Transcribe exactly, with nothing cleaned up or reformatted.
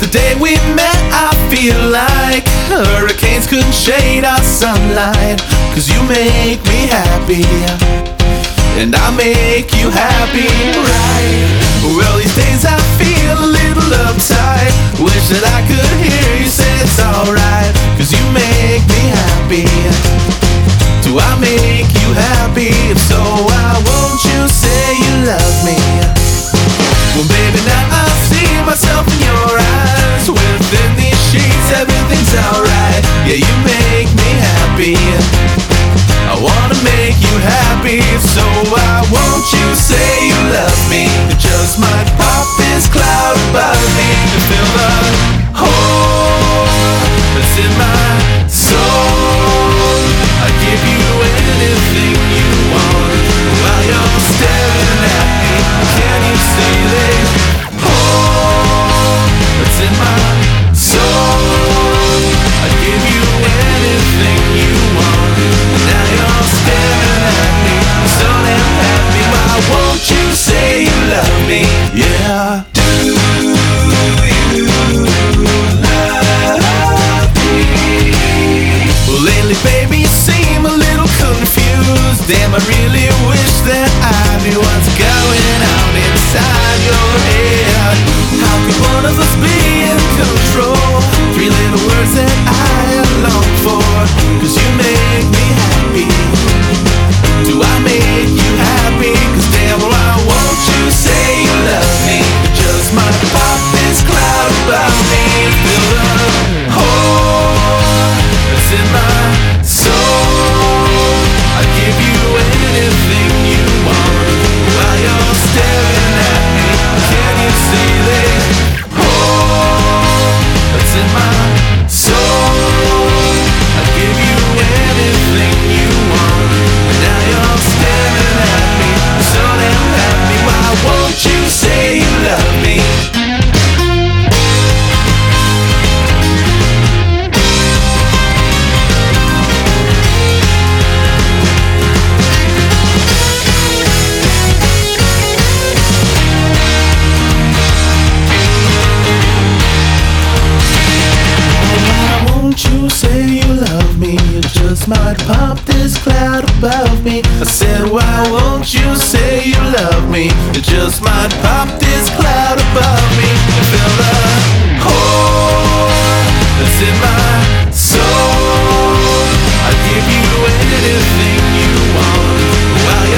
day we met, I feel like hurricanes couldn't shade our sunlight. Cause you make me happy, and I make you happy, right? Well, these days I feel a little uptight. Wish that I could hear you say it's alright. Cause you make me happy. Do I make you happy? If so, why won't you say you love me? Well, baby, now I see myself in your eyes. Within these sheets, everything's alright. Yeah, you make me happy. I wanna make you happy. So why won't you say you love me? It just might pop this cloud above me to fill the hole that's in my soul. I'd give you anything you want while you're staring at me. Can you see this hole that's in my soul? I'd give you anything you want. Now you're staring at me, so damn happy. Why won't you say you love me? Yeah. Do you love me? Well, lately, baby, you seem a little confused. Damn, I really wish that I knew what's going on inside your head. How could one of us be in control? Three little words that I long for. Cause you make me happy. Do I make you happy? Cause damn, why won't you say you love me? It just might pop this cloud above me. Fill the hole that's in my soul. I'd give you anything you want while you're staring at me. Can you see this hole that's in my soul? I'd give you anything you want. Now you're staring at me, so damn happy. Why won't you say you love me? You say you love me, you just might pop this cloud above me. I said, why won't you say you love me? You just might pop this cloud above me and fill the hole that's in my soul. I'd give you anything you want while